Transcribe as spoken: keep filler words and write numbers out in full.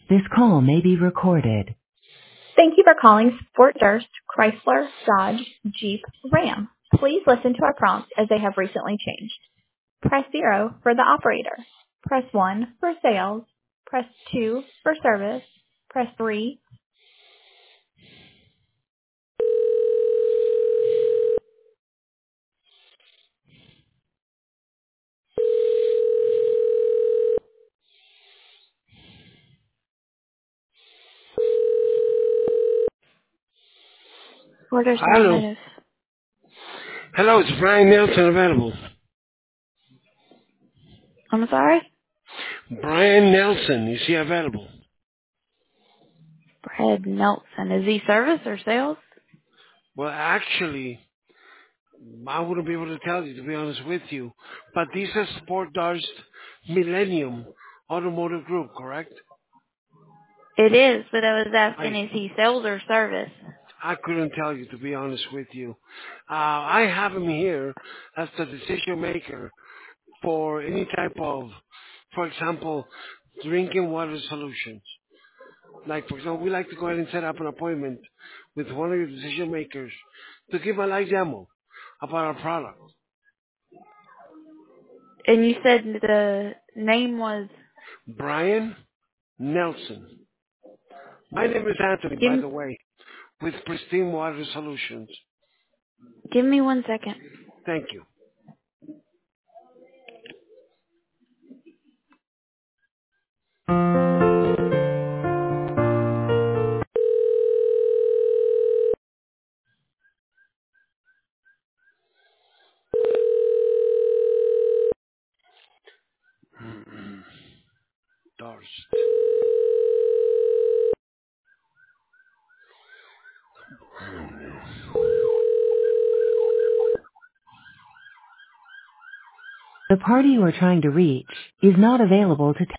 This call may be recorded. Thank you for calling Fort Durst, Chrysler, Dodge, Jeep, Ram. Please listen to our prompts as they have recently changed. Press zero for the operator. Press one for sales. Press two for service. Press three. Fort Durst Hello. Automotive. Hello, it's Brian Nelson available. I'm sorry? Brian Nelson, is he available? Brad Nelson. Is he service or sales? Well, actually, I wouldn't be able to tell you, to be honest with you. But this is Sport Darst Millennium Automotive Group, correct? It is, but I was asking, I is he sales or service? I couldn't tell you, to be honest with you. Uh, I have him here as the decision maker for any type of, for example, drinking water solutions. Like, for example, we like to go ahead and set up an appointment with one of your decision makers to give a live demo about our product. And you said the name was, Brian Nelson. My name is Anthony, give, by the way, with Pristine Water Solutions. give me one second. Thank you. Darst. The party you are trying to reach is not available to